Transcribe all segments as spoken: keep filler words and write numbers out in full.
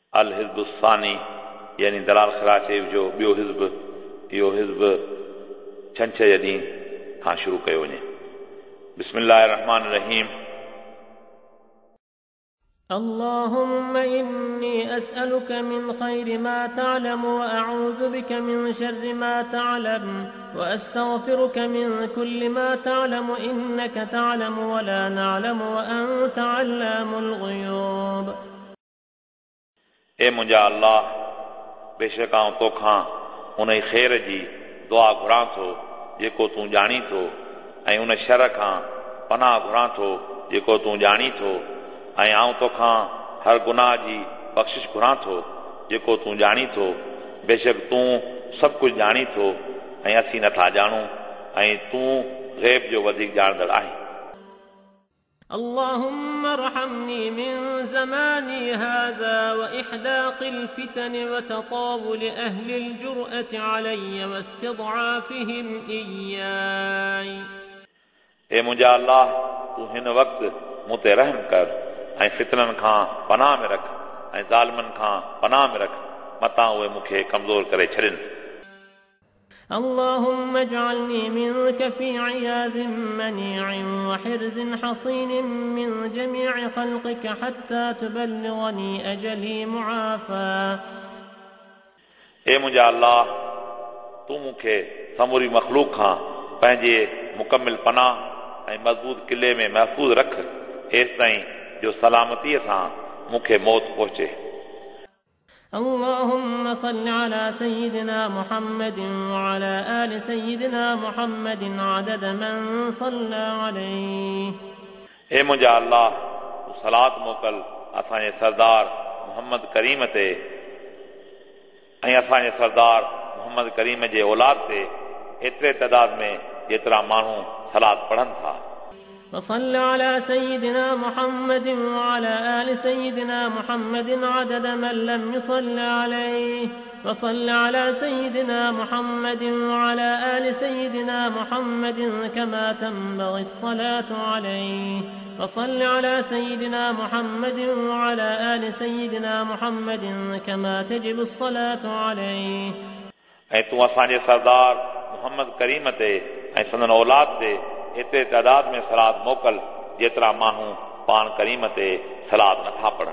अल हिज़्ब सानी यानी दलाल खिलाफ़ जो ॿियो हिज़्ब, इहो हिज़्ब छंछर जे ॾींहुं खां शुरू कयो वञे। बिस्मिल्लाह रहमान रहीम। اللهم إني أسألك من خير ما تعلم وأعوذ بك من شر ما تعلم وأستغفرك من كل ما تعلم إنك تعلم ولا نعلم وأنت علام الغيوب। ए मुंहिंजा अल्लाह, बेशक आउं तोखां उन ई ख़ैर जी दुआ घुरां थो जेको तूं ॼाणी थो, ऐं उन शर खां पनाह घुरां थो जेको तूं ॼाणी थो, ऐं आउं तोखां हर गुनाह जी बख़्शिश घुरां थो जेको तूं ॼाणी थो। बेशक तूं सभु कुझु ॼाणी थो ऐं असीं नथा ॼाणूं, ऐं तूं ग़ैब जो वधीक ॼाणंदड़ आहीं। اللهم ارحمني من زماني هذا وإحداق الفتن وتطاول أهل الجرأة علي واستضعافهم إياي। ए मुंहिंजा अल्लाह, तूं हिन वक़्तु मूं ते रहम कर ऐं फितननि खां पनाह में रख ऐं ज़ालिमनि खां पनाह में रख, मतां उहे मूंखे कमज़ोर करे छॾनि। اللهم اجعلني منك في عياذ منيع وحرز حصين من جميع خلقك حتى تبلغني أجلي معافى। ए मुंहिंजा अल्लाह, तूं मूंखे समूरी मख़लूक खां पंहिंजे मुकमिल पनाह ऐं मज़बूत किले में महफ़ूज़ रख, हेसि ताईं जो सलामतीअ सां मूंखे मौत पहुचे। اللهم صل على سيدنا محمد وعلى آل سيدنا محمد عدد من صلى عليه। ए मुंहिंजा अल्लाह, तूं सलात मोकल असांजे सरदार मोहम्मद करीम ते ऐं असांजे सरदार मोहम्मद करीम जे औलाद ते एतिरे तइदाद में जेतिरा माण्हू सलात पढ़नि था। وصل على سيدنا محمد وعلى آل سيدنا محمد عدد من لم يصل عليه، وصل على سيدنا محمد وعلى آل سيدنا محمد كما تنبغي الصلاة عليه، وصل على سيدنا محمد وعلى آل سيدنا محمد كما تجب الصلاة عليه। ऐं तूं असांजे सरदार मोहम्मद करीम ते ऐं संदन औलाद ते एतिरे तइदाद में सलाद मोकल जेतिरा माण्हू पाण करीम ते सलाद नथा पढ़नि,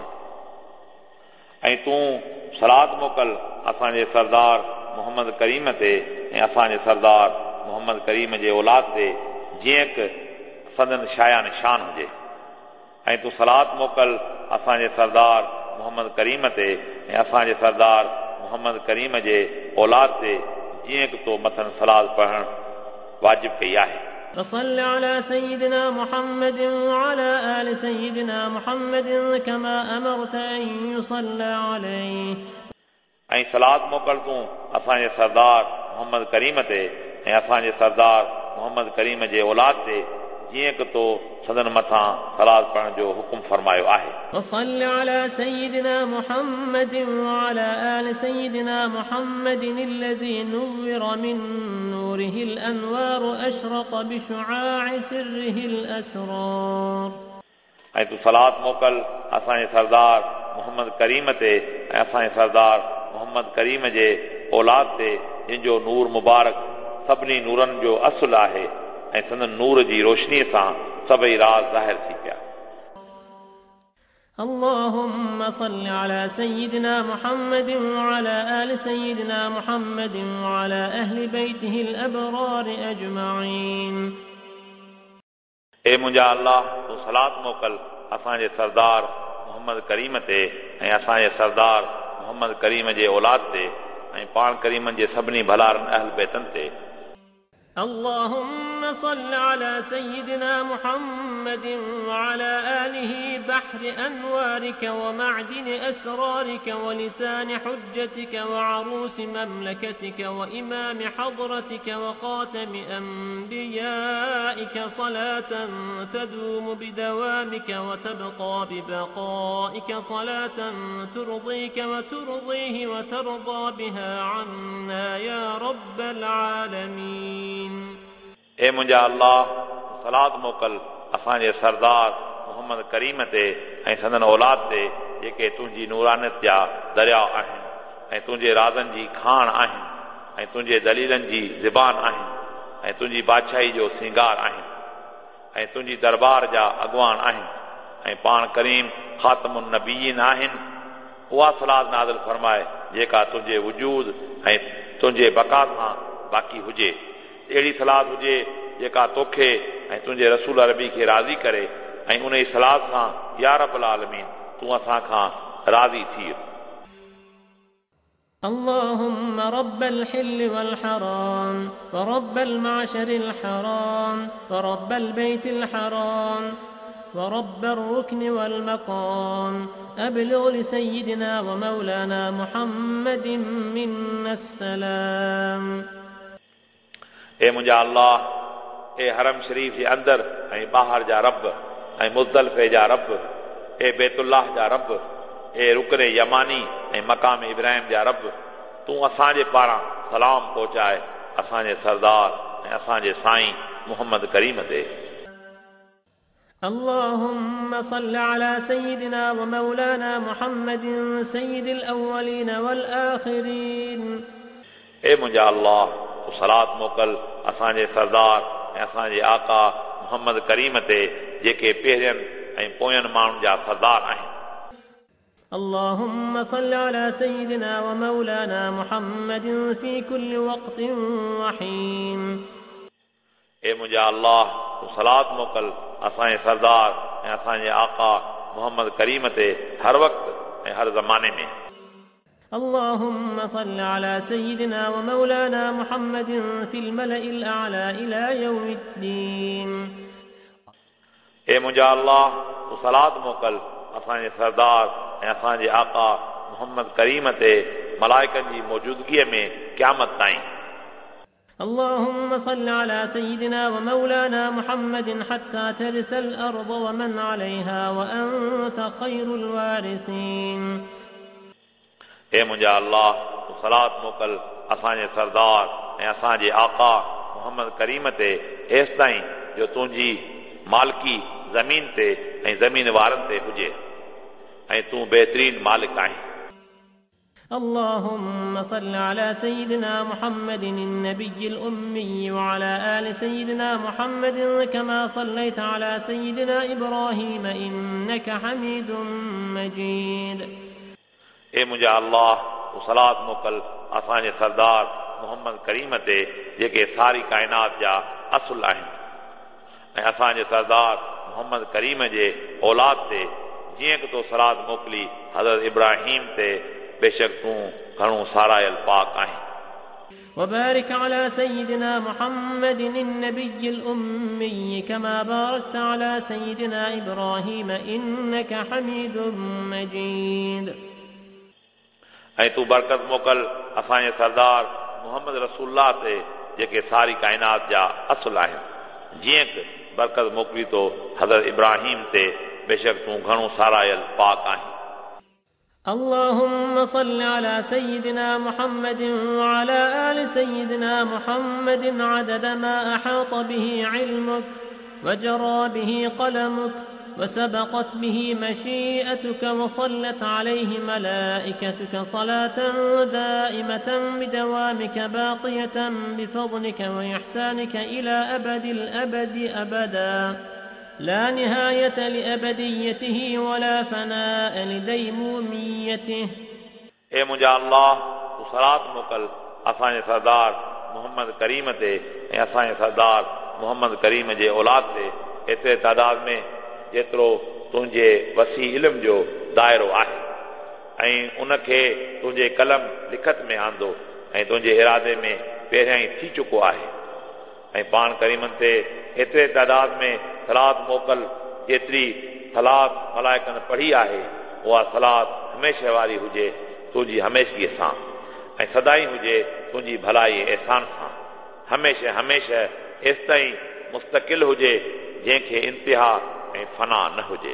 ऐं तूं सलाद मोकल असांजे सरदार मोहम्मद करीम ते ऐं असांजे सरदार मोहम्मद करीम जे औलाद ते जीअं कि संदन शाया निशान हुजे, ऐं तूं सलाद मोकल असांजे सरदार मोहम्मद करीम ते ऐं असांजे सरदार मोहम्मद करीम जे औलाद ते जीअं कि तो मथन सलाद पढ़णु वाजिब कई आहे। وصل على سيدنا محمد وعلى آل سيدنا محمد كما أمرت أن يصلى عليه। ऐं सलाद मोकल तूं असांजे सरदार मोहम्मद करीम ते ऐं असांजे सरदार मोहम्मद करीम जे औलाद ते जीअं कि तो सदन मथां सलाद पढ़ण जो हुकुम फरमायो आहे। وصل على سيدنا محمد وعلى آل سيدنا محمد الذي نور من نوره الأنوار أشرق بشعاع سره الأسرار। ऐं तूं सलाद मोकल असांजे सरदार मोहम्मद करीम ते ऐं असांजे सरदार मोहम्मद करीम जे औलाद ते जंहिंजो नूर मुबारक सभिनी नूरनि जो असुल आहे ऐं संदन नूर जी रोशनीअ सां सभई राज़ ज़ाहिर थी पिया। اللهم صل على سيدنا محمد وعلى آل سيدنا محمد وعلى أهل بيته الأبرار أجمعين। ए मुंहिंजा अल्लाह, तूं सलात मोकल असांजे सरदार मोहम्मद करीम ते ऐं असांजे सरदार मोहम्मद करीम जे औलाद ते ऐं पाण करीमनि जे सभिनी भलारनि अहल बैतनि ते। اللهم صل على سيدنا محمد وعلى آله بحر أنوارك ومعدن أسرارك ولسان حجتك وعروس مملكتك وإمام حضرتك وخاتم أنبيائك صلاة تدوم بدوامك وتبقى ببقائك، صلاة ترضيك وترضيه وترضى بها عنا يا رب العالمين। ए मुंहिंजा अल्लाह, सलाद मोकल असांजे सरदार मोहम्मद करीम ते ऐं संदन औलाद ते जेके तुंहिंजी नूरानियत जा दरिया आहिनि ऐं तुंहिंजे राज़नि जी खाण आहिनि ऐं तुंहिंजे दलीलनि जी ज़बान आहिनि ऐं तुंहिंजी बादशाही जो सिंगार आहिनि ऐं तुंहिंजी दरबार जा अॻवान आहिनि ऐं पाण करीम ख़ातमुन नबीयीन आहिनि। उहा सलाद नाज़िल फरमाए जेका तुंहिंजे वजूद ऐं तुंहिंजे बका सां बाक़ी हुजे। अहिड़ी सलाद हुजे जेका तोखे ऐं तुंहिंजे रसूल अरबी खे राज़ी करे ऐं उन जी सलाद सां या रब्बुल आलमीन तूं असां खां राज़ी थी। اللهم رب الحل والحرام ورب المعشر الحرام ورب البيت الحرام ورب الركن والمقام أبلغ لسيدنا ومولانا محمد منا السلام. اے मुंहिंजा अल्लाह, ए हरम शरीफ जे अंदर ऐं ॿाहिरि जा रब ऐं मुज़दलिफ़े जा रब, ए बैतुल्लाह जा रब, ए रुकन यमानी ऐं मक़ाम इब्राहिम जा रब, तूं असांजे पारां सलाम पहुचाए असांजे सरदार ऐं असांजे साईं मुहम्मद करीम ते। اللهم صل على سيدنا ومولانا محمد سيد الأولين والآخرين. اے मुंहिंजा अल्लाह, तूं सलात मोकल असांजे सरदार ऐं असांजे आका मुहम्मद करीम ते जेके पहिरियनि ऐं पोयनि माण्हुनि जा सरदार आहिनि। اللهم صل على سيدنا ومولانا محمد في كل وقت وحين. اے मुंहिंजा अल्लाह, तूं सलात मोकल असांजे सरदार ऐं असांजे आका मुहम्मद करीम ते हर वक़्तु ऐं हर ज़माने में। اللهم صل على سيدنا ومولانا محمد في الملأ الأعلى إلى يوم الدين. اے मुंहिंजा अल्लाह, तूं सलात मोकल असांजे सरदार ऐं असांजे आका मुहम्मद करीम ते मलाइकनि जी मौजूदगीअ में क़यामत ताईं। اللهم صل على سيدنا ومولانا محمد حتى ترث الأرض ومن عليها وأنت خير الوارثين. اے मुंहिंजा अल्लाह, तूं सलात मोकल असांजे सरदार ऐं असांजे आका मुहम्मद करीम ते हेसि ताईं जो तुंहिंजी मालिकी ज़मीन ते ऐं ज़मीन वारनि ते हुजे ऐं तूं बहितरीन मालिक आहीं। اللهم صل على سيدنا محمد النبي الأمي وعلى آل سيدنا محمد كما صليت على سيدنا إبراهيم إنك حميد مجيد. اے मुंहिंजा अल्लाह, तूं सलात मोकल असांजे सरदार मुहम्मद करीम ते जेके सारी काइनात जा असुल आहिनि ऐं असांजे सरदार मुहम्मद करीम जे औलाद ते जीअं कि तो सलात मोकिली हज़रत इब्राहिम ते, बेशक तूं घणो सारायल पाक आहीं। وبارك على سيدنا محمد النبي الأمي كما باركت على سيدنا إبراهيم إنك حميد مجيد. ऐं तूं बरकत मोकल असांजे सरदार मुहम्मद रसूलुल्लाह ते जेके सारी काइनात जा असुल आहिनि, जीअं कि बरकत मोकिली तो हज़रत इब्राहिम ते, बेशक तूं घणो सारायल पाक आहीं। اللهم صل على سيدنا محمد وعلى آل سيدنا محمد عدد ما أحاط به علمك وجرى به قلمك وسبقت به مشيئتك وصلت عليه ملائكتك صلاة دائمة بدوامك باقية بفضلك وإحسانك إلى أبد الأبد أبدا لا نهاية لأبديته ولا فناء لديموميته. اے मुंहिंजा अल्लाह, तूं सलात मोकल असांजे सरदार मुहम्मद करीम ते ऐं असांजे सरदार मुहम्मद करीम जे औलाद ते एतिरे तादाद में जेतिरो तुंहिंजे वसी इल्म जो दाइरो आहे ऐं उनखे तुंहिंजे कलम लिखत में आंदो ऐं तुंहिंजे इरादे में पहिरियां ई थी चुको आहे ऐं पाण करीमनि ते एतिरे तादाद में सलात मोकल जेतिरी सलात मलाइकनि पढ़ी आहे उहा सलात हमेशह वारी हुजे तुंहिंजी हमेशगीअ सां ऐं सदाई हुजे तुंहिंजी भलाई एहसान सां, हमेशह हमेशह एसि ताईं मुस्तक़िल हुजे जंहिंखे इंतिहा ऐं फना न हुजे।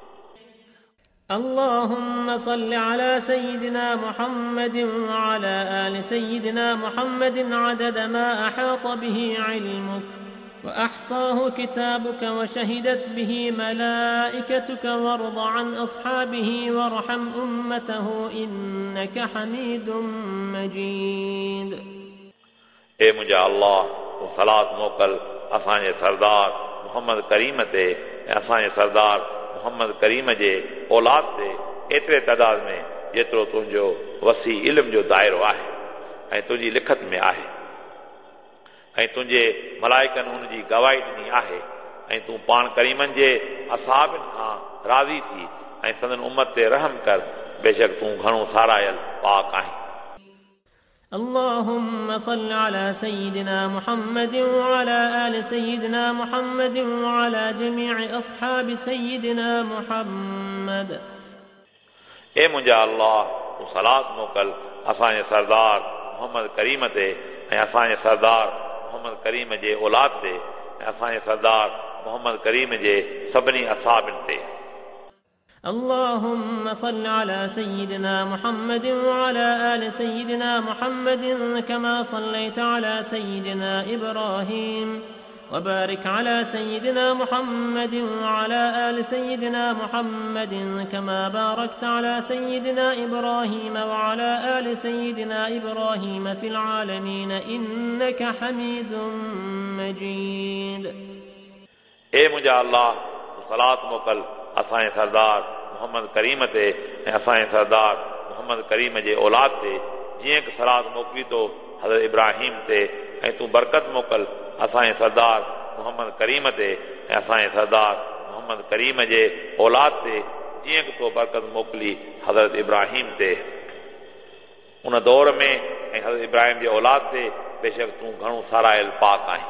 اللهم صل على سيدنا محمد وعلى آل سيدنا محمد عدد ما أحاط به علمك وأحصاه كتابك وشهدت به ملائكتك وارض عن أصحابه وارحم أمته إنك حميد مجيد. اے मुंहिंजा अल्लाह तूं सलात मोकल असांजे सरदार मोहम्मद करीम ते ऐं असांजे सरदार मोहम्मद करीम जे औलाद ते एतिरे तइदाद में जेतिरो तुंहिंजो वसी इल्म जो दाइरो आहे ऐं तुंहिंजी लिखत में आहे ऐं तुंहिंजे मलाइकनि हुन जी गवाही ॾिनी आहे ऐं तूं पाण करीमनि जे असहाबनि खां राज़ी थी ऐं संदन उम्मत ते रहम कर बेशक तूं घणो सारायल पाक आहीं. اللهم صل على سيدنا محمد وعلى آل سيدنا محمد وعلى جميع أصحاب سيدنا محمد. اے मुंहिंजा अल्लाह तूं सलात मोकल असांजे सरदार मोहम्मद करीम ते ऐं असांजे सरदार मोहम्मद करीम जे औलाद ते ऐं असांजे सरदार मोहम्मद करीम जे सभिनी असहाबनि ते. اللهم صل على سيدنا محمد وعلى آل سيدنا محمد كما صليت على سيدنا إبراهيم وبارك على سيدنا محمد وعلى آل سيدنا محمد كما باركت على سيدنا إبراهيم وعلى آل سيدنا إبراهيم في العالمين إنك حميد مجيد. اے मुंहिंजा अल्लाह सलात मोकल असांजे सरदार मोहम्मद करीम ते ऐं असांजे सरदार मोहम्मद करीम जे औलाद ते जीअं कि सलात मोकिली थो हज़रत इब्राहिम ते ऐं तूं बरकत मोकल असांजे सरदार मोहम्मद करीम ते ऐं असांजे सरदार मोहम्मद करीम जे औलाद ते जीअं कि तो बरकत मोकिली हज़रत इब्राहिम ते उन दौर में ऐं हज़रत इब्राहिम जे औलाद ते बेशक तूं घणो सारायल पाक आहीं.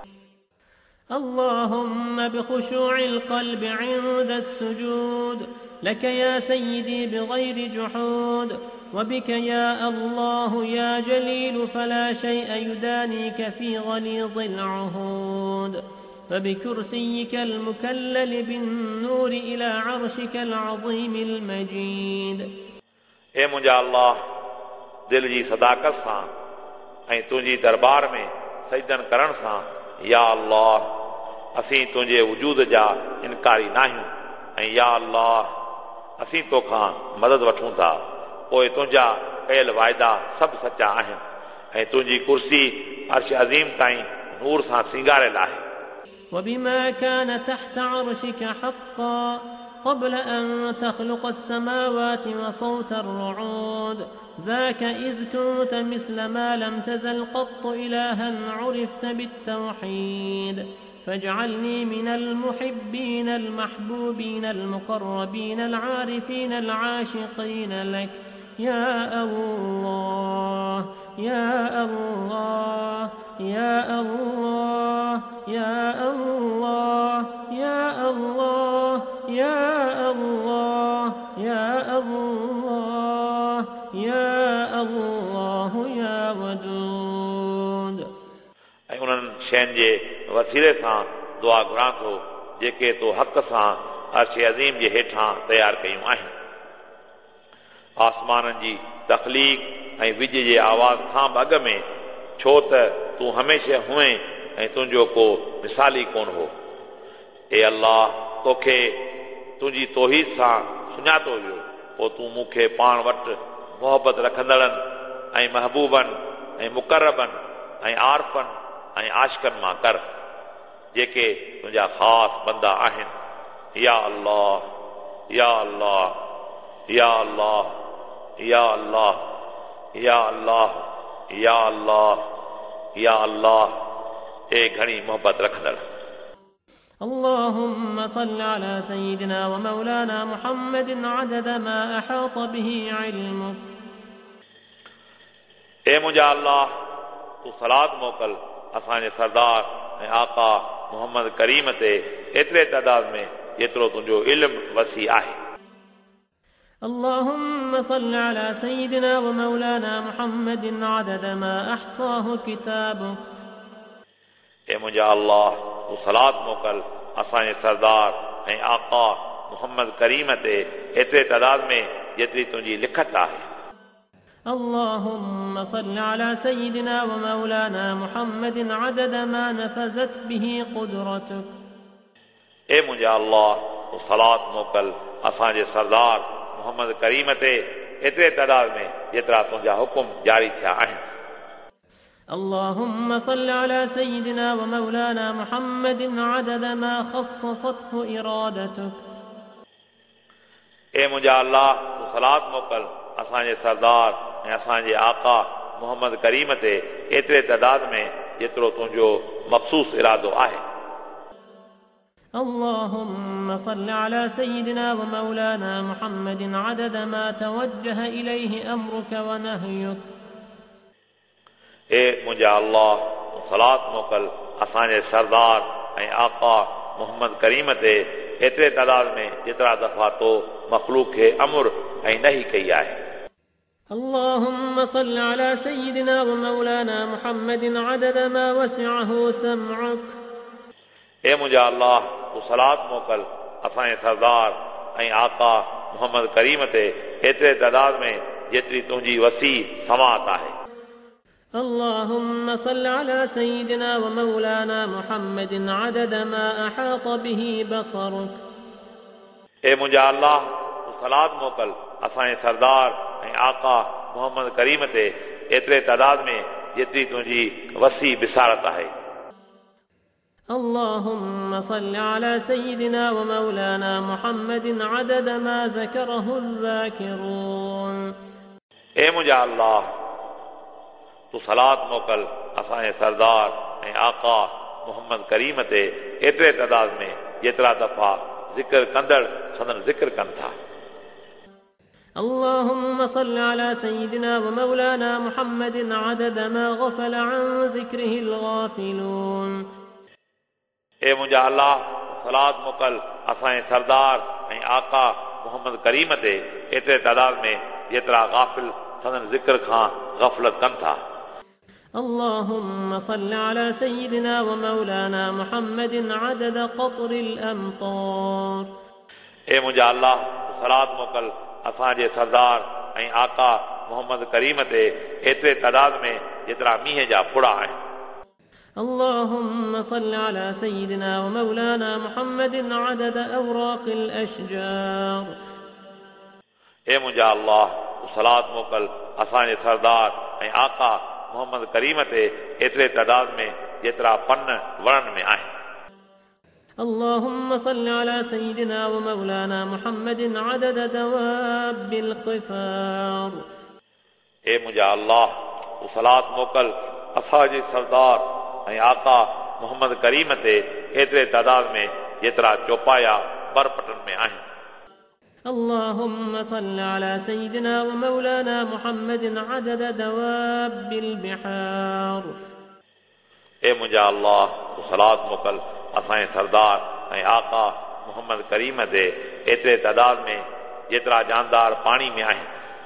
اللهم بخشوع القلب عند السجود لك يا سيدي بغير جحود وبك يا الله يا جليل فلا شيء يدانيك في غليظ العهود فبكرسيك المكلل بالنور إلى عرشك العظيم المجيد. اے मुंहिंजा अल्लाह दिल जी सदाकत सां ऐं तुंहिंजी दरबार में सजदन करण सां या अल्लाह असीं तुंहिंजे वजूद जा इनकारी न आहियूं ऐं या अल्लाह असीं तोखां मदद वठूं था पोइ तुंहिंजा कयल वाइदा सभु सचा आहिनि ऐं तुंहिंजी कुर्सी अर्श अज़ीम ताईं नूर सां सिंगारियल आहे. وبما كان تحت عرشك حقا قبل أن تخلق السماوات وصوت الرعود ذاك إذ كنت مثل ما لم تزل قط إلها عرفت بالتوحيد فاجعلني من المحبين المحبوبين المقربين العارفين العاشقين لك يا الله يا الله يا الله يا الله يا الله يا الله يا الله يا الله يا ودود. ऐं उन्हनि शयुनि जे वसीले सां दुआ घुरां थो जेके तो हक़ सां अर्श अज़ीम जे हेठां तयारु कयूं आहिनि. आसमाननि जी तख़लीक़ ऐं विज जे आवाज़ खां बि अॻ में छो त तूं हमेशह हुएं ऐं तुंहिंजो को मिसाली कोन हो. ए अल्लाह तोखे तुंहिंजी तौहीद सां सुञातो वियो पोइ तूं मूंखे पाण वटि मोहबत रखंदड़नि ऐं महबूबनि ऐं मुक़रबनि ऐं आरफनि ऐं आशिकनि मां कर जेके तुंहिंजा ख़ासि बंदा आहिनि. या अल्लाह या अल्लाह या अल्लाह या अल्लाह या अल्लाह या अल्लाह या अल्लाह ए घणी मोहबत रखंदड़. اللهم صل على سيدنا ومولانا محمد عدد ما أحاط به علمك. اے मुंहिंजा अल्लाह तूं सलात मोकल असांजे सरदार ऐं आका मोहम्मद करीम ते एतिरे तइदाद में जेतिरो तुंहिंजो इल्म वसी आहे. اللهم صل على سيدنا ومولانا محمد عدد ما أحصاه كتابك. اے मुंहिंजा अल्लाह तूं सलात मोकल असांजे सरदार ऐं आका मोहम्मद करीम ते एतिरे तइदाद में जेतिरी तुंहिंजी लिखत आहे. اللهم صل على سيدنا ومولانا محمد عدد ما نفذت به قدرتك. اے मुंहिंजा अल्लाह तो सलात मोकल असांजे सरदार मोहम्मद करीम ते एतिरे तइदाद में जेतिरा तुंहिंजा हुकुम जारी थिया आहिनि. اللهم صل على سيدنا ومولانا محمد عدد ما خصصته إرادتك. اے मुंहिंजा अल्लाह तो सलात मोकल असांजे सरदार ऐं असांजे आका मोहम्मद करीम ते एतिरे तइदाद में जेतिरो तुंहिंजो मखसूस इरादो आहे. اللهم صل على سيدنا ومولانا محمد عدد ما توجه إليه أمرك ونهيك. اے मुंहिंजा अल्लाह सलात मोकल असांजे सरदार ऐं आका मोहम्मद करीम ते एतिरे तइदाद में जेतिरा दफ़ा तो मखलूक खे अमर ऐं नही कई आहे. اللهم صل على سيدنا ومولانا محمد عدد ما وسعه سمعك. اے मुंहिंजा अल्लाह तूं सलात मोकल असांजे सरदार ऐं आका मोहम्मद करीम ते एतिरे तइदाद में जेतिरी तुंहिंजी वसी समात आहे. اللهم صل على سيدنا ومولانا محمد عدد ما أحاط به بصرك. اے मुंहिंजा अल्लाह तूं सलात मोकल असांजे सरदार ऐं आका मोहम्मद करीम ते एतिरे तइदाद में जेतिरी तुंहिंजी वसी बिसारत आहे. اللهم صل على سيدنا ومولانا محمد عدد ما ذكره الذاكرون. اے मुंहिंजा अल्लाह तूं सलात मोकल असांजे सरदार ऐं आका मोहम्मद करीम ते एतिरे तइदाद में जेतिरा दफ़ा ज़िक्र कंदड़ संदन ज़िक्र कनि था. اللهم صل على سيدنا ومولانا محمد عدد ما غفل عن ذكره الغافلون. اے मुंहिंजा अल्लाह सलात मोकल असांजे सरदार ऐं आका मोहम्मद करीम ते एतिरे तइदाद में जेतिरा गाफ़िल संदन ज़िक्र खां गफ़लत कनि था. اللهم صل على سيدنا ومولانا محمد عدد قطر الأمطار. اے मुंहिंजा अल्लाह सलात मोकल असांजे सरदार ऐं आका मोहम्मद करीम ते एतिरे तइदाद में जेतिरा मींहं जा फुड़ा आहिनि. اللهم صل على سيدنا ومولانا محمد عدد أوراق الأشجار. اے मुंहिंजा अल्लाह सलात मोकल असांजे सरदार ऐं आका मोहम्मद करीम ते एतिरे तइदाद में जेतिरा पन वणनि में आहिनि. اللهم صل على سيدنا ومولانا محمد عدد دواب القفار. اے मुंहिंजा अल्लाह सलात मोकल असांजे सरदार ऐं आका मोहम्मद करीम ते एतिरे तइदाद में जेतिरा चौपाया बरपटन में आहिनि. اللهم صل على سيدنا ومولانا محمد عدد دواب البحار. اے मुंहिंजा अल्लाह सलात मोकल असांजे सरदार ऐं आका मोहम्मद करीम ते एतिरे तइदाद में जेतिरा जानदार पाणी में आहिनि.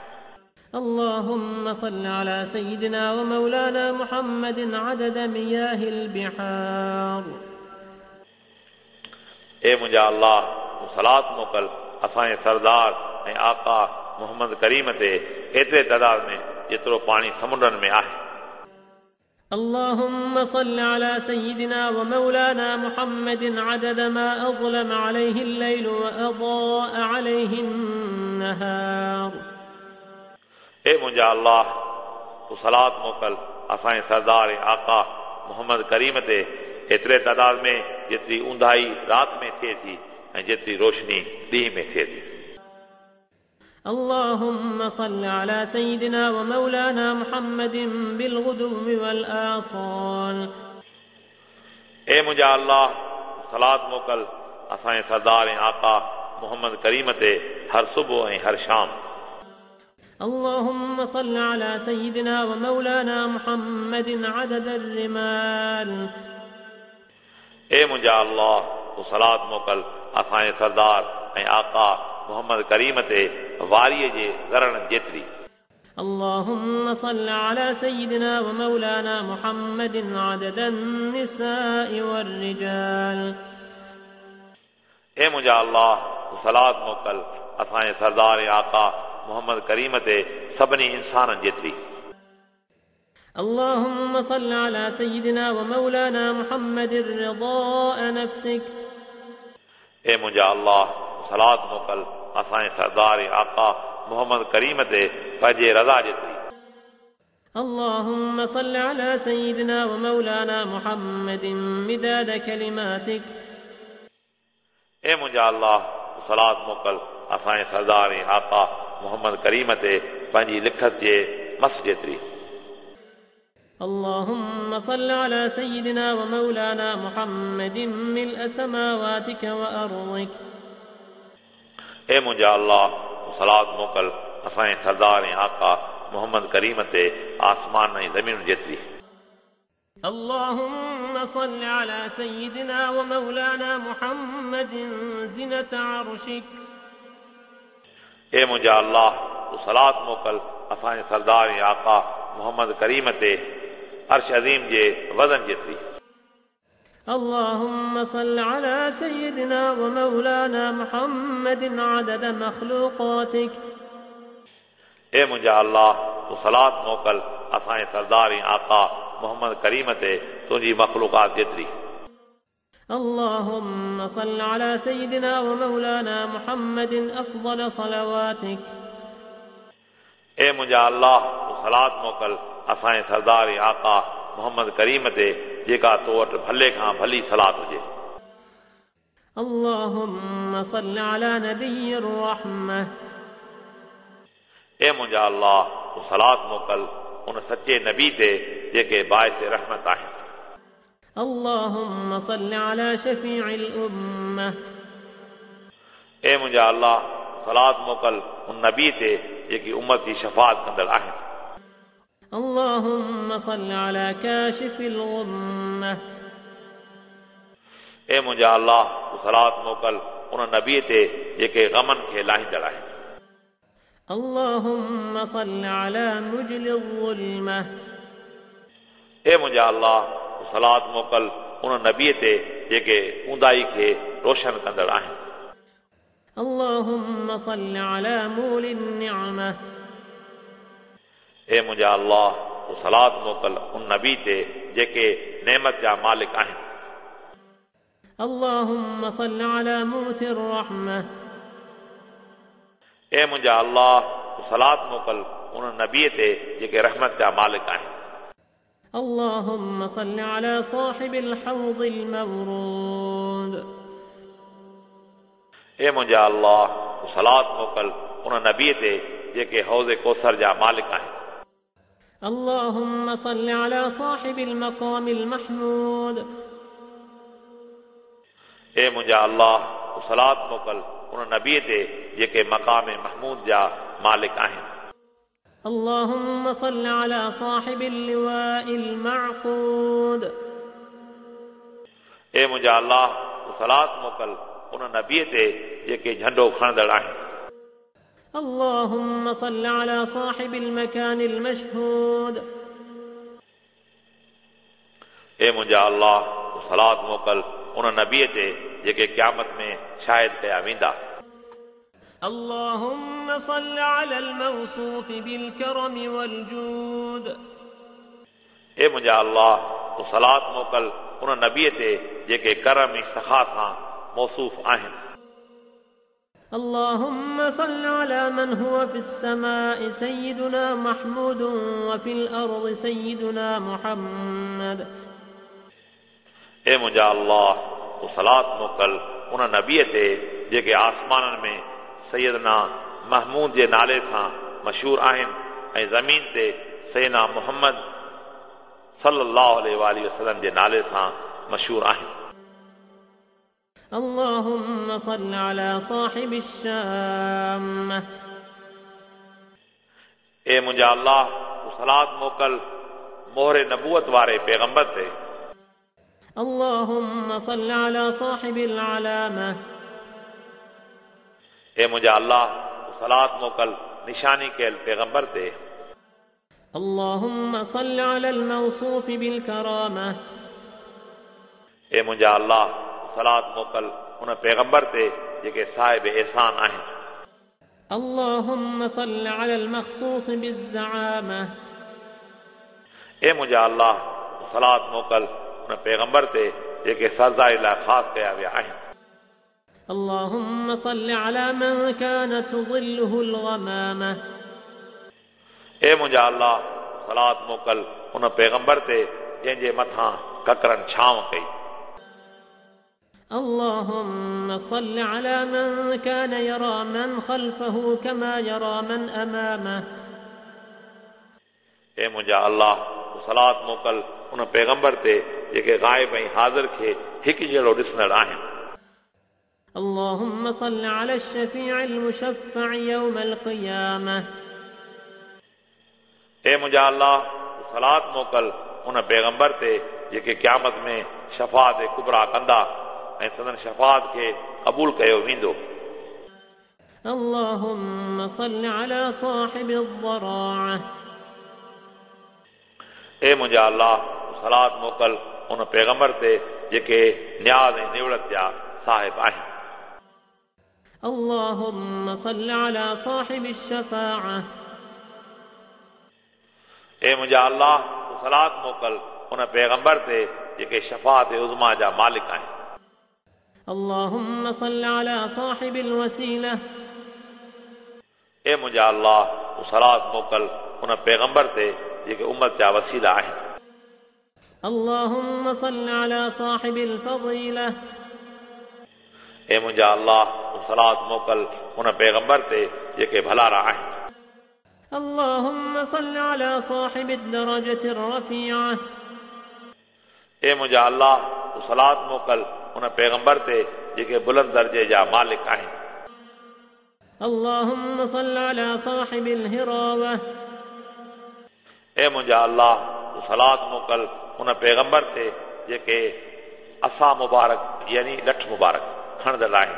اللهم صل على سيدنا ومولانا محمد عدد مياه البحار. اے मुंहिंजा अल्लाह सलात मोकल असांजे सरदार ऐं आका मोहम्मद करीम ते एतिरे तइदाद में जेतिरो पाणी समुंडनि में आहे. اللهم صل على سيدنا ومولانا محمد عدد ما أظلم عليه الليل وأضاء عليه النهار. اے मुंहिंजा अल्लाह तूं सलात मोकल असांजे सरदार ऐं आका मोहम्मद करीम ते एतिरे तइदाद में जेतिरी ऊंदाही राति में थिए थी ऐं जेतिरी रोशनी ॾींहं में थिए थी. اللهم صل على سيدنا ومولانا محمد بالغدو والآصال. اے मुंहिंजा अल्लाह सलात मोकल असांजे सरदार ऐं आका मोहम्मद करीम ते हर सुबुह ऐं हर शाम. اللهم صل على سيدنا ومولانا محمد عدد الرمال. اے मुंहिंजा अल्लाह सलात मोकल असांजे सरदार ऐं आका मोहम्मद करीम ते वारीअ जे ज़रण जेतिरी. اللهم صل على سيدنا ومولانا محمد عدد النساء والرجال. اے मुंहिंजा अल्लाह सलात मोकल असांजे सरदार ऐं आका मोहम्मद करीम ते सभिनी इंसाननि जेतिरी। اللهم صل على سيدنا ومولانا محمد رضاء نفسك. ए मुंहिंजा अल्लाह सलात मोकल असांजे सरदार आका मोहम्मद करीम ते पंहिंजे रज़ा जेतिरी। اللهم صل على سيدنا ومولانا محمد مداد كلماتك. ए मुंहिंजा अल्लाह सलात मोकल असांजे सरदार आका मोहम्मद करीम ते पंहिंजी लिखत जे मस जेतिरी। اللهم صل على سيدنا ومولانا محمد ملء سماواتك وأرضك. ए मुंहिंजा अल्लाह सलात मोकल असांजे सरदार आका मोहम्मद करीम ते आसमान ऐं ज़मीन जेतिरी। اللهم صل على سيدنا ومولانا محمد زنة عرشك. ए मुंहिंजा अल्लाह सलात मोकल असांजे सरदार आका मोहम्मद करीम ते अर्श अज़ीम जे वज़न जेतिरी। اللهم صل على سيدنا ومولانا محمد عدد مخلوقاتك. ए मुंहिंजा अल्लाह सलात मोकल असांजे सरदार आका मोहम्मद करीम ते तुंहिंजी मखलूक़ात जेतिरी। اللهم صل على سيدنا ومولانا محمد أفضل صلواتك. ए मुंहिंजा अल्लाह सलात मोकल असांजे सरदार आका मोहम्मद करीम ते जेका तो वटि भले खां भली सलात हुजे। اللهم صل على نبي الرحمة. ए मुंहिंजा अल्लाह सलात मोकल उन सचे नबी ते जेके बाइस रहमत आहिनि। اللهم صل على شفيع الأمة. ए मुंहिंजा अल्लाह सलात मोकल उन नबी ते जेकी उम्मत जी शफ़ाअत कंदड़ आहिनि। اللهم صل على كاشف الغمة. ए मुंहिंजा अल्लाह सलात मोकल उन नबी ते जेके ग़मनि खे लाहींदड़ आहिनि। اللهم صل على مجل الظلمة. ए मुंहिंजा अल्लाह सलात मोकल उन नबी ते जेके ऊंदाई खे रोशन कंदड़ आहिनि। اللهم صل على مول النعمة. ए मुंहिंजा अल्लाह सलात मोकल उन नबी ते जेके नेमत जा मालिक आहिनि। اللهم صل على موت الرحمة. ए मुंहिंजा अल्लाह सलात मोकल उन नबी ते जेके रहमत जा मालिक आहिनि। اللهم صل على صاحب الحوض المورود. ए मुंहिंजा अल्लाह सलात मोकल उन नबी ते जेके हौज़ कौसर जा मालिक आहिनि। اللهم صل على صاحب المقام المحمود. ए मुंहिंजा अल्लाह सलात मोकल उन नबी ते जेके मक़ाम महमूद जा मालिक आहिनि। اللهم صل على صاحب اللواء المعقود. ए मुंहिंजा अल्लाह सलात मोकल उन नबी ते जेके झंडो खणंदड़ आहिनि। اللهم صل على صاحب المكان المشهود. ए मुंहिंजा अल्लाह सलात मोकल उन नबी ते जेके क़यामत में शाहिद कया वेंदा। اللهم صل على الموصوف بالكرم والجود. ए मुंहिंजा अल्लाह सलात मोकल उन नबी ते जेके करम ऐं सखा सां मौसूफ़ आहिनि। اللهم صل على من هو في السماء سيدنا محمود وفي الأرض سيدنا محمد. ए मुंहिंजा अल्लाह सलात मोकल उन नबी ते जेके आसमाननि में सैयदना महमूद जे नाले सां मशहूर आहिनि ऐं ज़मीन ते सैयदना मुहम्मद सल्लल्लाहु अलैहि वसल्लम जे नाले सां मशहूर आहिनि। اللهم صل على صاحب الشامة. ए मुंहिंजा अल्लाह सलात मोकल मोहरे नबूवत वारे पैगंबर ते। اللهم صل على صاحب العلامة. ए मुंहिंजा अल्लाह सलात मोकल निशानी कयल पैगंबर ते। اللهم صل على الموصوف بالكرامة. ए मुंहिंजा अल्लाह सलात मोकल उन पैगंबर ते जेके साहिब एहसान आहिनि। اللهم صل على المخصوص بالزعامة اے मुंहिंजा अल्लाह सलात मोकल उन पैगंबर ते जेके सज़ाई लाइ ख़ासि कया विया आहिनि اللهم صل على من كانت ظله الغمامة اے मुंहिंजा अल्लाह सलात मोकल उन पैगंबर ते जंहिंजे मथां ककरनि छांव कई اللهم صل على من كان يرى من خلفه كما يرى من أمامه اے मुंहिंजा अल्लाह सलात मोकल उन पैगंबर ते जेके गाइब ऐं हाज़िर खे हिकु जहिड़ो ॾिसंदड़ आहिनि اللهم صل على الشفيع المشفع يوم القيامة اے मुंहिंजा अल्लाह सलात मोकल उन पैगंबर ते जेके क़यामत में शफ़ाअत कुबरा कंदा ऐं संदन शफ़ाअत खे क़बूल कयो वेंदो اللهم صل على صاحب الضراعة اے मुंहिंजा अल्लाह सलात मोकल उन पैगंबर ते जेके न्याज़ ऐं निवड़त जा साहिब आहिनि اللهم صل على صاحب الشفاعة اے मुंहिंजा अल्लाह सलात मोकल उन पैगंबर ते जेके शफ़ाअत उज़मा जा मालिक आहिनि اللهم صل على صاحب الوسيلة اے मुंहिंजा अल्लाह सलात मोकल उन पैगंबर ते जेके उम्मत जा वसीला आहिनि اللهم صل على صاحب الفضيلة اے मुंहिंजा अल्लाह सलात मोकल उन पैगंबर ते जेके भलारा आहिनि اللهم صل على صاحب الدرجة الرفيعة اے मुंहिंजा अल्लाह सलात मोकल उन पैगंबर ते जेके बुलंद दर्जे जा मालिक आहिनि اللهم صل على صاحب الهراوة اے मुंहिंजा अल्लाह सलात मोकल उन पैगंबर ते जेके असा मुबारक यानी लठ मुबारक खणंदड़ आहिनि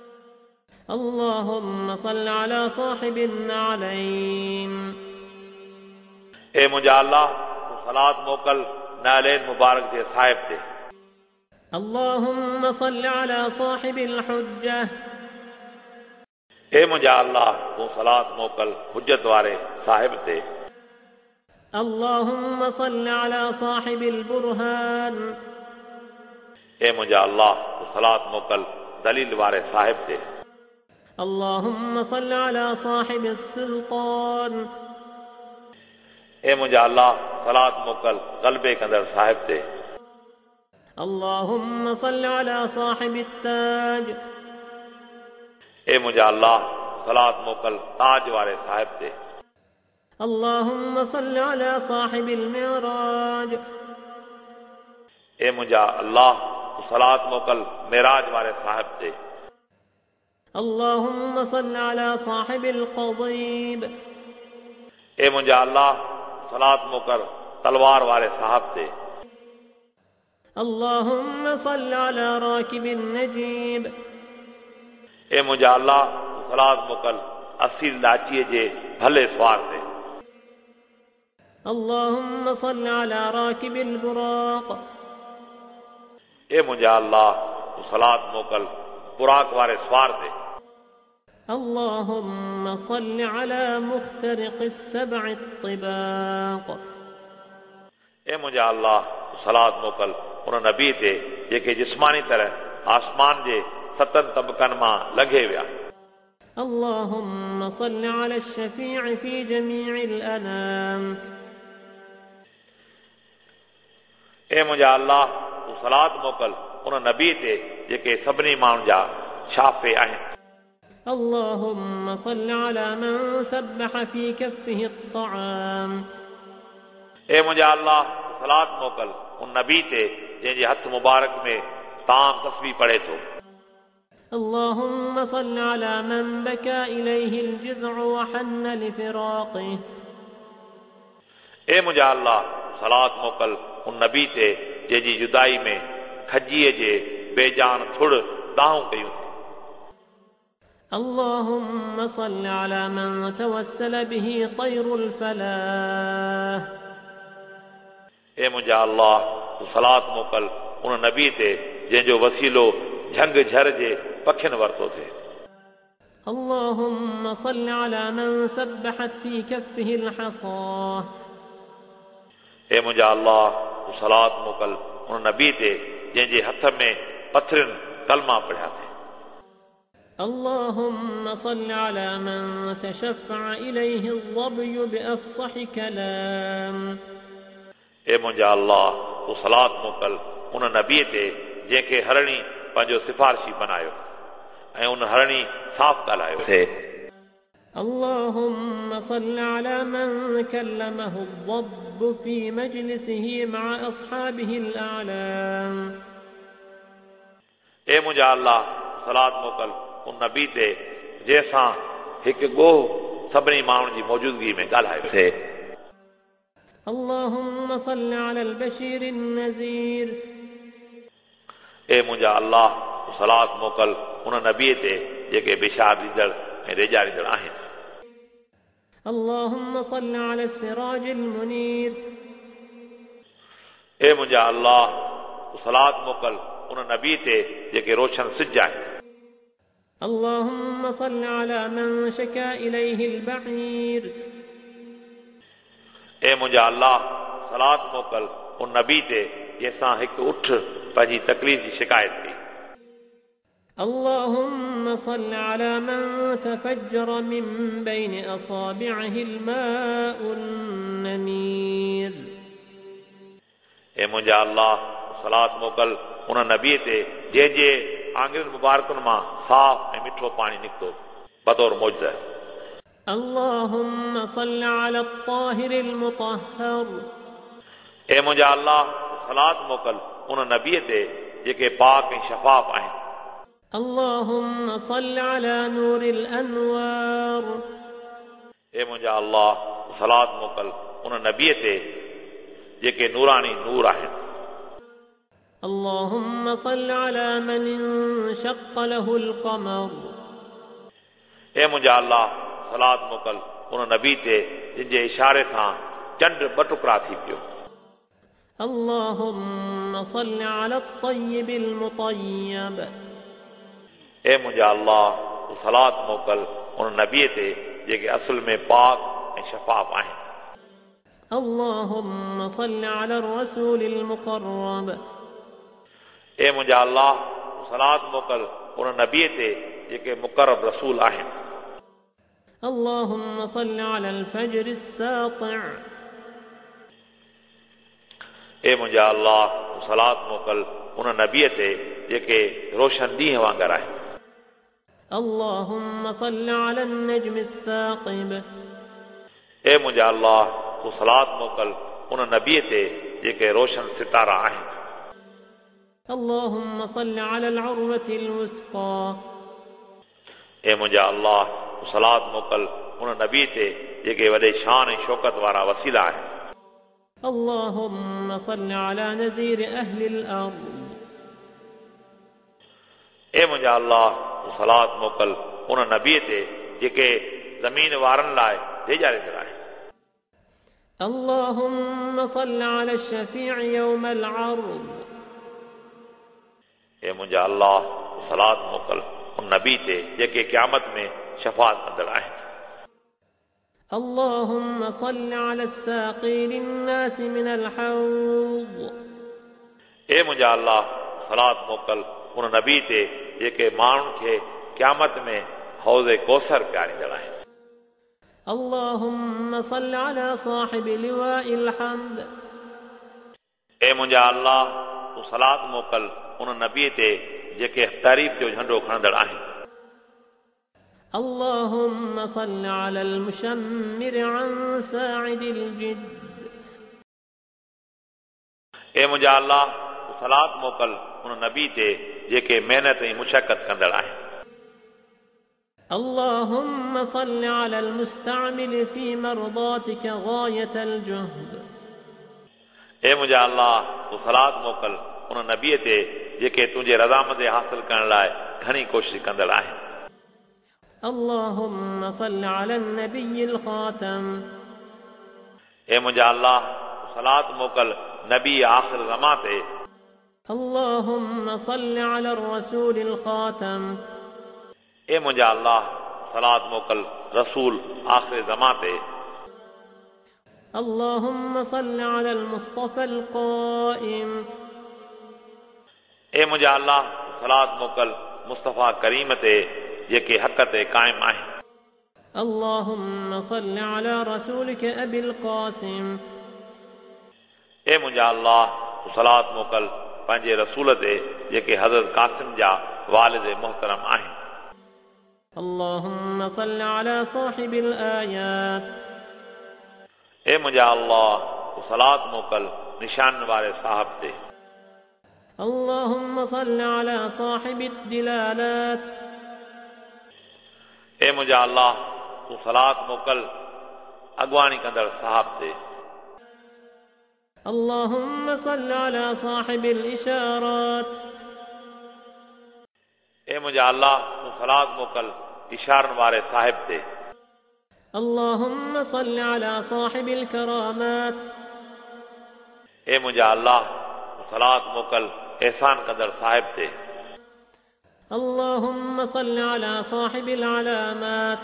اللهم صل على صاحب النعلين اے मुंहिंजा अल्लाह सलात मोकल नालैन मुबारक जे साहिब ते اللهم صل على صاحب الحجة اے मुंहिंजा अल्लाह सलात मोकल हुज्जत वारे साहिब ते اللهم صل على صاحب البرهان اے मुंहिंजा अल्लाह सलात मोकल दलील वारे साहिब ते اللهم صل على صاحب السلطان اے मुंहिंजा अल्लाह सलात मोकल ग़लबे कंदड़ साहिब ते اللهم صل على صاحب التاج اے मुंहिंजा अल्लाह सलात मोकल ताज वारे साहिब ते اللهم صل على صاحب المعراج اے मुंहिंजा अल्लाह सलात मोकल मेराज वारे साहिब ते اللهم صل على صاحب القضيب اے मुंहिंजा अल्लाह सलात मोकल तलवार वारे साहिब ते اللهم صل على راكب النجيب اے मुंहिंजा अल्लाह सलात मोकल असील लाचीअ जे भले सवार ते اللهم صل على راكب البراق اے मुंहिंजा अल्लाह सलात मोकल बुराक वारे सवार ते اللهم صل على مخترق السبع الطباق اے मुंहिंजा अल्लाह सलात मोकल उन नबी ते जेके जिस्मानी तरह आसमान जे सतनि तबकनि मां लंघे विया اللهم صل على الشفيع في جميع الأنام اے मुंहिंजा अल्लाह सलात मोकल उन नबी ते जेके सभिनी माण्हुनि जा शाफ़े आहिनि اللهم صل على من سبح في كفه الطعام اے मुंहिंजा अल्लाह सलात मोकल उन नबी ते जंहिंजे हथ मुबारक में ताम तस्बीह पढ़े थो اللهم صل على من بكى إليه الجذع وحن لفراقه اے मुंहिंजा अल्लाह सलात मोकल उन नबी ते जंहिंजी जुदाई में खजीअ जे बेजान थुड़ दाहूं कयूं اللهم صل على من توسل به طير الفلاح اے मुंहिंजा अल्लाह सलात मोकल उन नबी ते जंहिंजो वसीलो झंग झर जे पखियुनि वरितो थिए اللهم صل على من سبحت في كفه الحصى اے मुंहिंजा अल्लाह तूं सलात मोकल उन नबी ते जंहिंजे हथ में पथरनि कलमा पढ़िया थे। اللهم صل على من تشفع إليه الظبي بأفصح كلام اے मुंहिंजा अल्लाह तूं सलात मोकल उन नबी ते जंहिंखे हरणी पंहिंजो सिफारशी बनायो ऐं उन हरणी साफ़ ॻाल्हायो थे। اللهم صل على من كلمه الضب في مجلسه مع أصحابه الأعلام اے मुंहिंजा अल्लाह सलात मोकल उन नबी ते जंहिंसां हिकु ॻोह सभिनी माण्हुनि जी मौजूदगी में ॻाल्हायो थे। اللهم صل على البشير النذير اے मुंहिंजा अल्लाह सलात मोकल उन नबी ते जेके बिशार ॾींदड़ ऐं रेजा ॾींदड़ आहिनि। اللهم صل على السراج المنير اے मुंहिंजा अल्लाह सलात मोकल उन नबी ते जेके रोशन सिज आहिनि। اللهم صل على من شكا إليه البعير اے मुंहिंजा अल्लाह सलात मोकल उन नबी ते जंहिंसां हिकु उठ पंहिंजी तकलीफ़ जी शिकायत थी। اللهم صل على من تفجر من بين أصابعه الماء النمير اے मुंहिंजा अल्लाह सलात मोकल उन नबी ते जंहिंजे आङिरियुनि मुबारकुनि मां साफ़ ऐं मिठो पाणी निकितो बतौर मौजज़। اللهم صل على الطاهر المطهر اے मुंहिंजा अल्लाह सलात मोकल उन नबी ते जेके पाक ऐं शफ़ाफ़ आहिनि। اللهم صل على نور الأنوار اے मुंहिंजा अल्लाह सलात मोकल उन नबी ते जेके नूरानी नूर आहिनि। اللهم صل على من انشق له القمر اے मुंहिंजा अल्लाह सलात मोकल उन नबी ते जिनजे इशारे सां चंड ॿ टुकड़ा थी पियो। اللهم صل على الطيب المطيب اے मुंहिंजा अल्लाह सलात मोकल उन नबी ते जेके असुल में पाक ऐं शफ़ाफ़ आहिनि। اللهم صل على الرسول المقرب اے मुंहिंजा अल्लाह सलात मोकल उन नबी ते जेके मुक़रब रसूल आहिनि। اللهم صل على الفجر الساطع اے मुंहिंजा अल्लाह सलात मोकल उन नबी ते जेके रोशन ॾींहं वांगुरु आहिनि। اللهم صل على النجم الثاقب اے मुंहिंजा अल्लाह तूं सलात मोकल उन नबी ते जेके रोशन सितारा आहिनि। اللهم صل على العروة الوثقى اے मुंहिंजा अल्लाह तूं सलात मोकल उन नबी ते जेके वॾे शान ऐं शौकत वारा वसीला आहिनि। اللهم صل على نذير أهل الأرض اے मुंहिंजा अल्लाह तूं सलात मोकल उन नबी ते जेके ज़मीन वारनि लाइ वेझा ॾींदड़ आहिनि। اللهم صل على الشفيع يوم العرض اے मुंहिंजा अल्लाह तूं सलात मोकल उन नबी ते जेके क़यामत में शफ़ाअत कंदड़ आहिनि। اللهم صل على الساقي للناس من الحوض اے मुंहिंजा अल्लाह सलात मोकल उन नबी ते जेके माण्हुनि खे क़यामत में हौज़ कौसर पियारींदड़ आहिनि। اللهم صل على صاحب لواء الحمد اے मुंहिंजा अल्लाह तूं सलात मोकल उन नबी ते जेके तारीफ़ जो झंडो खणंदड़ आहिनि। اللهم صل على المشمر عن ساعد الجد اے मुंहिंजा अल्लाह तूं सलात मोकल उन नबी ते जेके महिनत ऐं मुशक़त कंदड़ आहिनि। اللهم صل على المستعمل في مرضاتك غاية الجهد اے मुंहिंजा अल्लाह तूं सलात मोकल उन नबी ते जेके तुंहिंजे रज़ामंदी हासिल करण लाइ घणी कोशिश कंदड़ आहिनि। اللهم صل على النبي الخاتم اے मुंहिंजा अल्लाह तूं सलात मोकल नबी आख़िर ज़मा ते اللهم صل على الرسول الخاتم اے मुंहिंजा अल्लाह सलात मोकल रसूल आखिर ज़मा ते। اللهم صل على المصطفى القائم ए मुंहिंजा अल्लाह सलात मोकल मुस्तफ़ा करीम ते जेके हक़ ते क़ाइम आहिनि। اللهم صل على رسولك أبي القاسم ए मुंहिंजा अल्लाह सलात मोकल पंहिंजे रसूल ते जेके हज़रत कासिम जा वालिद मोहतरम आहिनि। اللهم صل على صاحب الآيات ए मुंहिंजा अल्लाह सलात मोकल निशान वारे साहब ते। اللهم صل على صاحب الدلالات ए मुंहिंजा अल्लाह तूं सलात मोकल अॻवानी कंदड़ साहब ते। اللهم صل على صاحب الإشارات ए मुंहिंजा अल्लाह तूं सलात मोकल इशारनि वारे साहिब ते। اللهم صل على صاحب الكرامات ए मुंहिंजा अल्लाह तूं सलात मोकल एहसान कंदड़ साहिब ते। اللهم صل على صاحب العلامات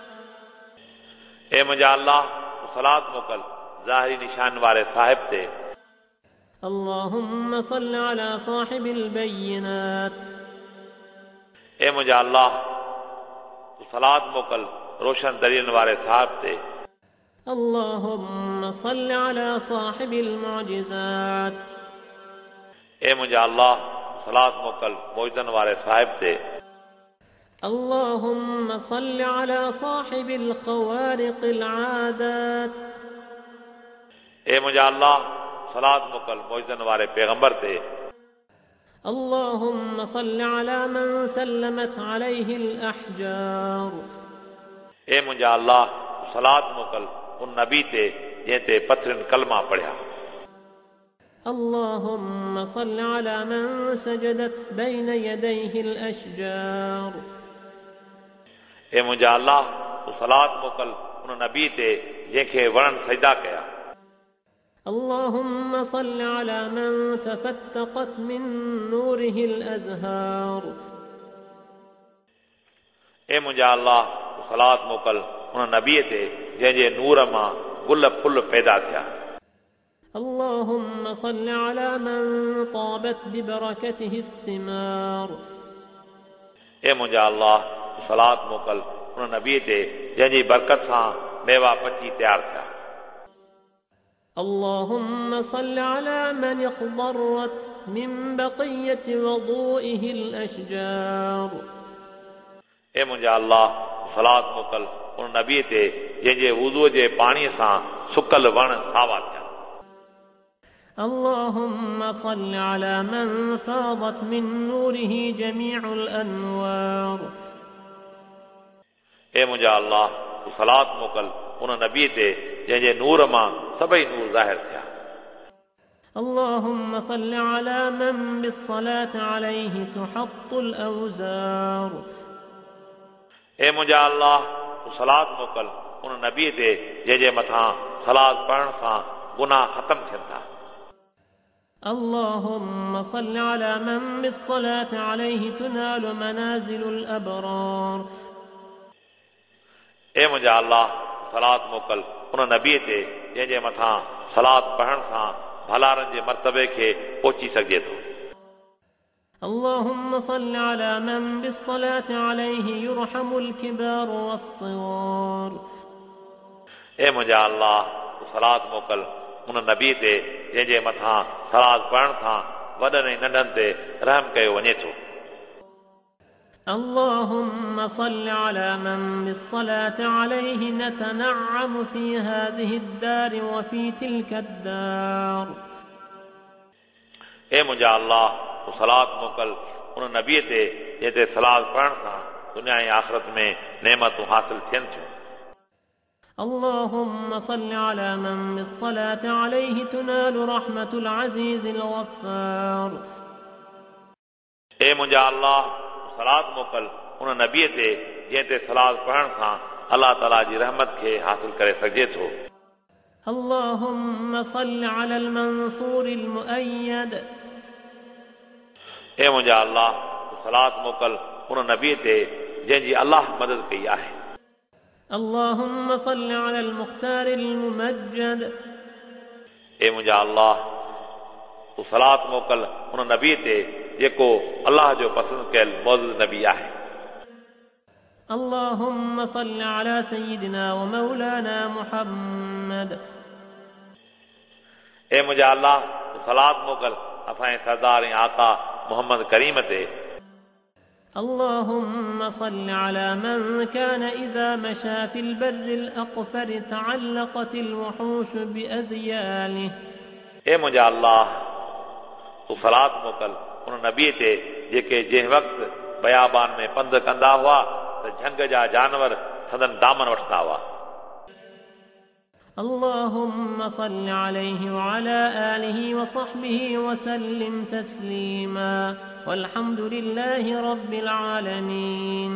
ए मुंहिंजा अल्लाह तूं सलात मोकल ज़ाहिरी निशान वारे साहिब ते। اللهم صل على صاحب البينات ए मुंहिंजा अल्लाह तूं सलात मोकल रोशन दरियन वारे साहिब ते। اللهم صل على صاحب المعجزات ए मुंहिंजा अल्लाह सलात मोकल मोइदन वारे साहिब ते। اللهم صل على صاحب الخوارق العادات ए मुंहिंजा अल्लाह सलात मोकल मोइदन वारे पैगंबर ते। اللهم صل على من سلمت عليه الأحجار ए मुंहिंजा अल्लाह सलात मोकल उन नबी ते जंहिं ते पथरनि कलमा पढ़िया। اللهم صل على من سجدت بين يديه الأشجار ए मुंहिंजा अल्लाह सलात मोकल उन नबी ते जंहिंखे वणनि सजदा कया। اللهم صل على من تفتقت من نوره الأزهار ए मुंहिंजा अल्लाह सलात मोकल उन नबीअ ते जंहिंजे नूर मां गुल फुल पैदा थिया। اللهم صل على من طابت ببركته الثمار ए मुंहिंजा अल्लाह सलात मोकल उन नबीअ ते जंहिंजी बरकत सां मेवा पची तयारु थिया। اللهم صل على من اخضرت من بقية وضوئه الأشجار ए मुंहिंजा अल्लाह सलात मोकल उन नबीअ ते जंहिंजे वुज़ूअ जे पाणीअ सां सुकल वण सावा थिया। اللهم صل على من فاضت من نوره جميع الأنوار ए मुंहिंजा अल्लाह सलात मोकल उन नबीअ ते जंहिंजे नूर मां सभई नूर ज़ाहिर थिया। اللهم صل على من بالصلاة عليه تحط الأوزار ए मुंहिंजा अल्लाह सलात मोकल उन नबीअ ते जंहिंजे मथां सलात पढ़ण सां गुनाह ख़तम थियनि था। اللهم صل على من بالصلاة عليه تنال منازل الأبرار ए मुंहिंजा अल्लाह सलात मोकल उन नबीअ ते जंहिंजे मथां सलात पढ़ण सां भलारनि जे मर्तबे खे पहुची सघिजे थो। اللهم صل على من بالصلاة عليه يرحم الكبار والصغار ए मुंहिंजा अल्लाह सलात मोकल उन नबीअ ते जंहिंजे मथां सलात पढ़ण सां वॾनि ऐं नंढनि ते रहम कयो वञे थो। اللهم صل على من بالصلاة عليه نتنعم في هذه الدار وفي تلك الدار ए मुंहिंजा अल्लाह सलात मोकल उन नबीअ ते जंहिं ते सलात पढ़ण सां दुनिया ऐं आख़िरत में नेमतूं हासिल थियनि थियूं। اللهم صل على من بالصلاة عليه تنال رحمة العزيز الغفار ए मुंहिंजा अल्लाह सलात मोकल उन नबीअ ते जंहिं ते सलात पढ़ण सां अलाह ताला जी रहमत खे हासिल करे सघिजे थो। اللهم صل على المنصور المؤيد ए मुंहिंजा अल्लाह सलात मोकल उन नबीअ ते जंहिंजी अलाह मदद कई आहे। اللهم صل على المختار الممجد اے मुंहिंजा अल्लाह तूं सलात मोकल उन नबी ते जेको अल्लाह जो पसंदि कयल मौजूद नबी आहे اللهم صل على سيدنا ومولانا محمد اے मुंहिंजा अल्लाह तूं सलात मोकल असांजे सरदार ऐं आका मोहम्मद करीम ते اللهم صل على من كان إذا مشى في البر الأقفر تعلقت الوحوش بأذياله اے मुंहिंजा अल्लाह तूं सलात मोकल उन नबी ते जेके जंहिं वक़्तु बयाबान में पंधु कंदा हुआ त झंग जा जानवर संदन दामन वठंदा हुआ اللهم صل عليه وعلى آله وصحبه وسلم تسليما والحمد لله رب العالمين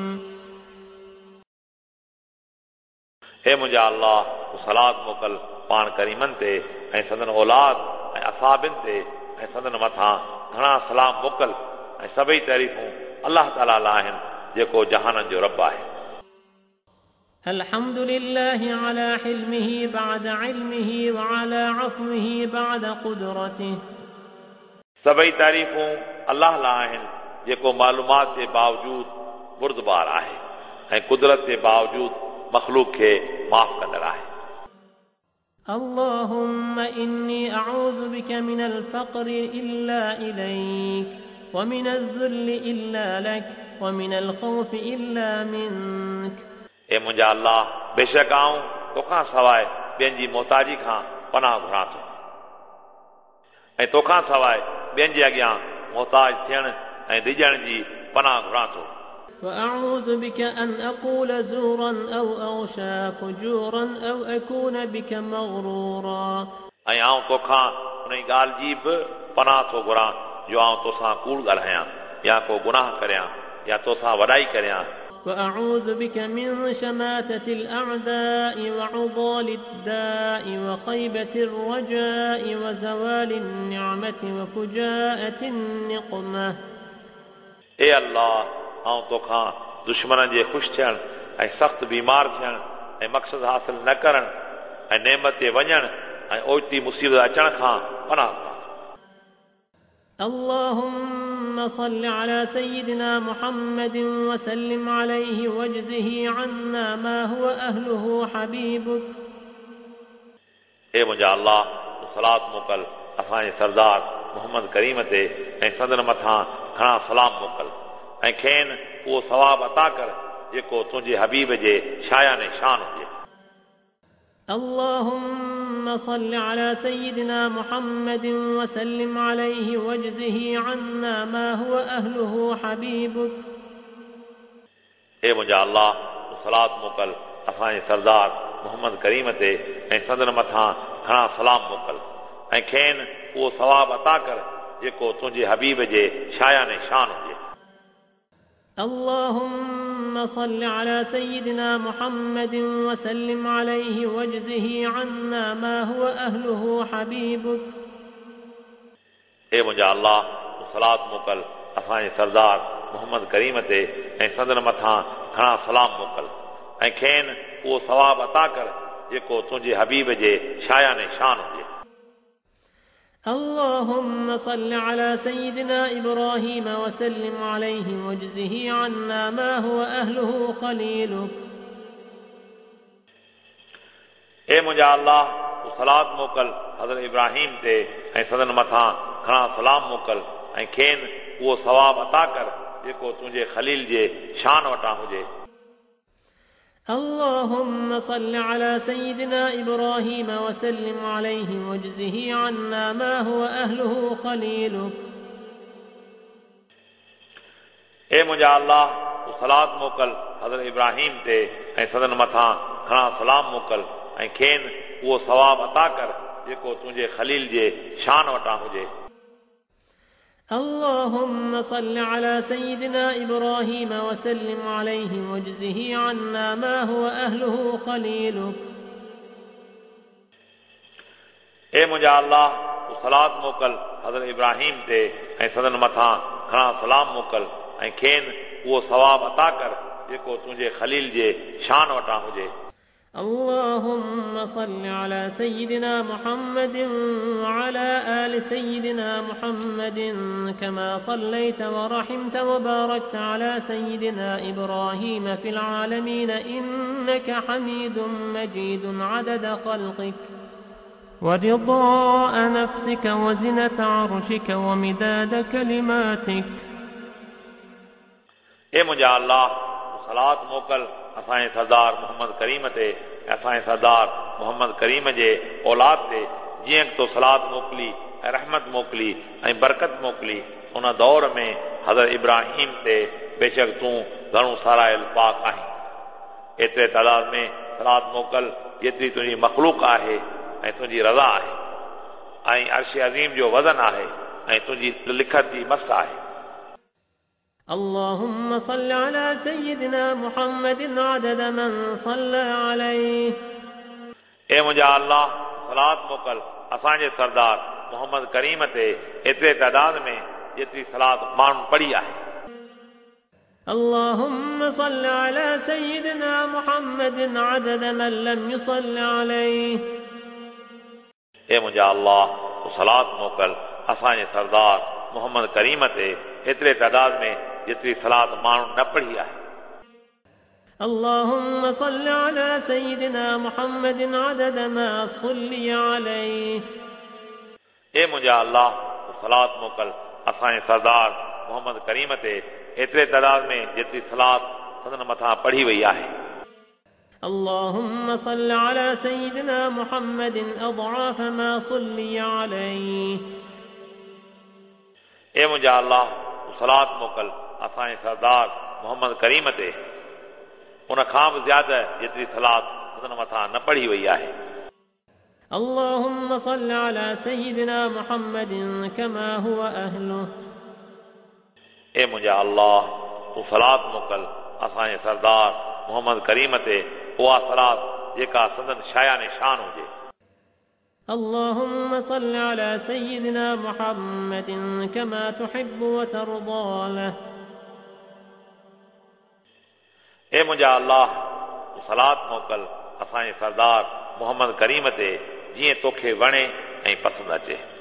اے मुंहिंजा अल्लाह तूं सलात मोकल पाण करीमन ते ऐं संदन औलाद ऐं असाबिन ते ऐं संदन मथां घणा सलाम मोकल ऐं सभई तारीफ़ूं अल्लाह ताला लाइ आहिनि जेको जहाननि जो रब आहे الحمد لله على حلمه بعد علمه وعلى عفوه بعد قدرته सभई तारीफ़ूं अल्लाह लाइ आहिनि जेको मालूमात जे बावजूद बुर्दबार आहे ऐं कुदरत जे बावजूद मखलूक खे माफ़ कंदड़ आहे اللهم إني أعوذ بك من الفقر إلا إليك ومن الذل إلا لك ومن الخوف إلا منك اے मुंहिंजा अल्लाह बेशक आऊं तोखां सवाइ ॿियनि जी मोहताजी खां पनाह घुरां थो ऐं तोखां सवाइ ॿियनि जे अॻियां मोहताज थियण ऐं डिॼण जी पनाह घुरां थो وأعوذ بك أن أقول زورا أو أغشى فجورا أو أكون بك مغرورا ऐं आऊं तोखां उन ॻाल्हि जी बि पनाह थो घुरां जो आऊं तोसां कूड़ ॻाल्हायां या को गुनाह करियां या तोसां वॾाई करियां وأعوذ بك من شماتة الأعداء وعضال الداء وخيبة الرجاء وزوال النعمة وفجاءة النقمة اے अल्लाह आऊं तोखां दुश्मननि जे ख़ुशि थियण ऐं सख़्तु बीमार थियण ऐं मक़सदु हासिल न करण ऐं नेमत ते वञण ऐं ओचिती मुसीबत अचण खां पनाह घुरां اللهم صل على سيدنا محمد وسلم عليه واجزه عنا ما هو أهله حبيبك اے मुंहिंजा अल्लाह तूं सलात मोकल असांजे सरदार मोहम्मद करीम ते ऐं संदन मथां घणा सलाम मोकल ऐं खेनि उहो सवाब अता कर जेको तुंहिंजे हबीब जे शायान शान हुजे اللهم صل على سيدنا محمد وسلم عليه واجزه عنا ما هو أهله حبيبك اے मुंहिंजा अल्लाह तूं सलात मोकल असांजे सरदार मोहम्मद करीम ते ऐं संदन मथां घणा सलाम मोकल ऐं खेनि उहो सवाब अता कर जेको तुंहिंजे हबीब जे शायान शान हुजे اللهم صل على سيدنا محمد وسلم عليه واجزه عنا ما هو أهله حبيبك اے मुंहिंजा अल्लाह तूं सलात मोकल असांजे सरदार मोहम्मद करीम ते ऐं संदन मथां घणा सलाम मोकल ऐं खेनि उहो सवाब अता कर जेको तुंहिंजे हबीब जे शायान शान हुजे اللهم صل على سيدنا إبراهيم وسلم عليه واجزه عنا ما هو أهله خليلك اے मुंहिंजा अल्लाह तूं सलात मोकल हज़रत इब्राहिम ते ऐं संदन मथां घणा सलाम मोकल ऐं खेनि उहो सवाब अता कर जेको तुंहिंजे खलील जे शान वटां हुजे اللهم صل على سيدنا إبراهيم وسلم عليه واجزه عنا ما هو أهله خليلك اے मुंहिंजा अल्लाह तूं सलात मोकल हज़रत इब्राहिम ते ऐं संदन मथां घणा सलाम मोकल ऐं खेनि उहो सवाब अता कर जेको तुंहिंजे खलील जे शान वटां हुजे اللهم صل على سيدنا إبراهيم وسلم عليه واجزه عنا ما هو أهله خليلك اے मुंहिंजा अल्लाह तूं सलात मोकल हज़रत इब्राहिम ते ऐं संदन मथां घणा सलाम मोकल ऐं खेनि उहो सवाब अता कर जेको तुंहिंजे खलील जे शान वटां हुजे اللهم صل على سيدنا محمد وعلى آل سيدنا محمد كما صليت ورحمت وباركت على سيدنا إبراهيم في العالمين إنك حميد مجيد عدد خلقك ورضاء نفسك وزنة عرشك ومداد كلماتك. اے मुंहिंजा अल्लाह सलात मोकल असांजे सरदार मोहम्मद करीम ते असांजे सरदार मोहम्मद करीम जे औलाद ते जीअं तो सलात मोकिली ऐं रहमत मोकिली ऐं बरकत मोकिली उन दौर में हज़रत इब्राहिम ते बेशक तूं घणो सारायल पाक आहीं. एतिरे तादाद में सलात मोकल जेतिरी तुंहिंजी मखलूक आहे ऐं तुंहिंजी रज़ा आहे ऐं अर्श अज़ीम जो वज़न आहे ऐं तुंहिंजी लिखत जी मस्त आहे. اللهم صل على سيدنا محمد عدد من صلى عليه. اے मुंहिंजा अल्लाह सलात मोकल असांजे सरदार मोहम्मद करीम ते एतिरे तादाद में जेतिरी सलात माण्हुनि पढ़ी आहे. اللهم صل على سيدنا محمد عدد من لم يصل عليه. اے मुंहिंजा अल्लाह सलात मोकल असांजे सरदार मोहम्मद करीम ते एतिरे तादाद में जेतिरी सलात माण्हू न पढ़ी आहे. اللهم صل على سيدنا محمد عدد ما صلي عليه. اے मुंहिंजा अल्लाह सलात मोकल असांजे सरदार मोहम्मद करीम ते एतिरे तादाद में जेतिरी सलात सदन मथां पढ़ी वई आहे. اللهم صل على سيدنا محمد أضعاف ما صلي عليه. اے मुंहिंजा अल्लाह सलात मोकल असांजे सरदार मोहम्मद करीम ते उन खां बि ज़्यादा जेतिरी सलात सदन मथां न पढ़ी वई आहे. اللهم صل على سيدنا محمد كما هو أهله. اے मुंहिंजा अल्लाह तूं सलात मोकल असांजे सरदार मोहम्मद करीम ते उहा सलात जेका सदन शायान शान हुजे. اللهم صل على سيدنا محمد كما تحب وترضى له. اے मुंहिंजा अल्लाह सलात मोकल असांजे सरदार मोहम्मद करीम ते जीअं तोखे वणे ऐं पसंदि अचे.